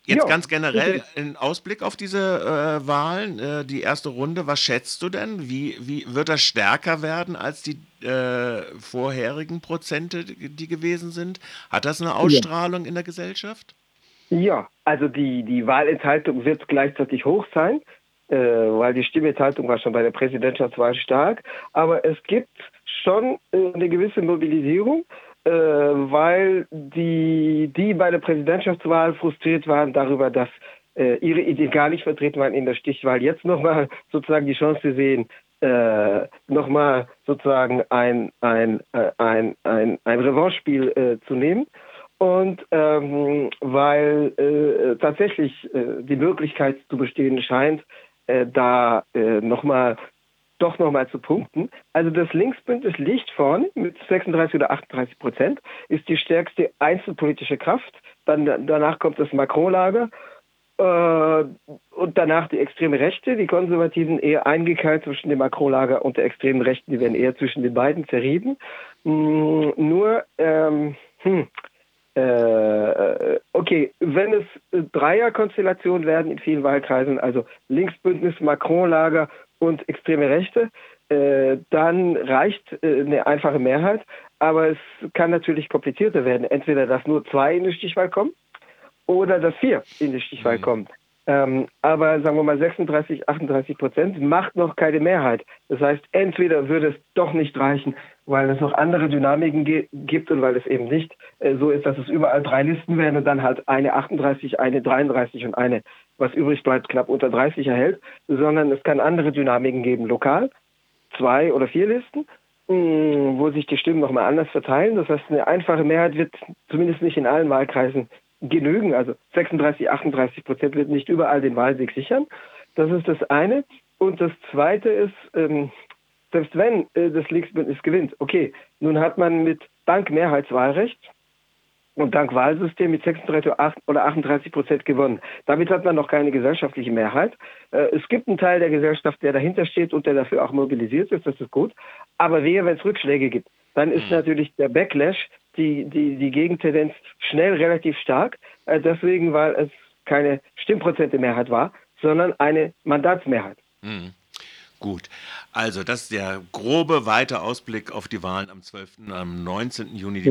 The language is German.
Jetzt Ja, ganz generell in Ausblick auf diese Wahlen, die erste Runde, was schätzt du denn? Wie wird das stärker werden als die vorherigen Prozente, die gewesen sind? Hat das eine ja. Ausstrahlung in der Gesellschaft? Ja, also die Wahlenthaltung wird gleichzeitig hoch sein, weil die Stimmenthaltung war schon bei der Präsidentschaftswahl stark. Aber es gibt schon eine gewisse Mobilisierung, weil die bei der Präsidentschaftswahl frustriert waren darüber, dass ihre Ideen gar nicht vertreten waren in der Stichwahl, jetzt nochmal sozusagen die Chance sehen, nochmal sozusagen ein Revanchespiel zu nehmen. Und weil tatsächlich die Möglichkeit zu bestehen scheint, da doch nochmal zu punkten. Also das Linksbündnis liegt vorne mit 36 oder 38%, ist die stärkste einzelpolitische Kraft. Danach kommt das Macron-Lager und danach die extreme Rechte. Die Konservativen eher eingekeilt zwischen dem Macron-Lager und der extremen Rechten. Die werden eher zwischen den beiden zerrieben. Nur okay, wenn es Dreierkonstellationen werden in vielen Wahlkreisen, also Linksbündnis, Macron-Lager und extreme Rechte, dann reicht eine einfache Mehrheit. Aber es kann natürlich komplizierter werden. Entweder, dass nur 2 in die Stichwahl kommen oder dass 4 in die Stichwahl Mhm. kommen. Aber sagen wir mal 36, 38% macht noch keine Mehrheit. Das heißt, entweder würde es doch nicht reichen, weil es noch andere Dynamiken gibt und weil es eben nicht so ist, dass es überall 3 Listen werden und dann halt eine 38, eine 33 und eine, was übrig bleibt, knapp unter 30 erhält, sondern es kann andere Dynamiken geben, lokal, 2 oder 4 Listen, wo sich die Stimmen nochmal anders verteilen. Das heißt, eine einfache Mehrheit wird zumindest nicht in allen Wahlkreisen genügen. Also 36, 38% wird nicht überall den Wahlsieg sichern. Das ist das eine. Und das zweite ist, selbst wenn das Linksbündnis gewinnt, okay, nun hat man mit dank Mehrheitswahlrecht und dank Wahlsystem mit 36 oder 38% gewonnen. Damit hat man noch keine gesellschaftliche Mehrheit. Es gibt einen Teil der Gesellschaft, der dahinter steht und der dafür auch mobilisiert ist, das ist gut. Aber wehe, wenn es Rückschläge gibt, dann ist Mhm. natürlich der Backlash, die Gegentendenz schnell relativ stark. Deswegen, weil es keine Stimmprozente-Mehrheit war, sondern eine Mandatsmehrheit. Mhm. Gut, also das ist der grobe weite Ausblick auf die Wahlen am 12., am 19. Juni.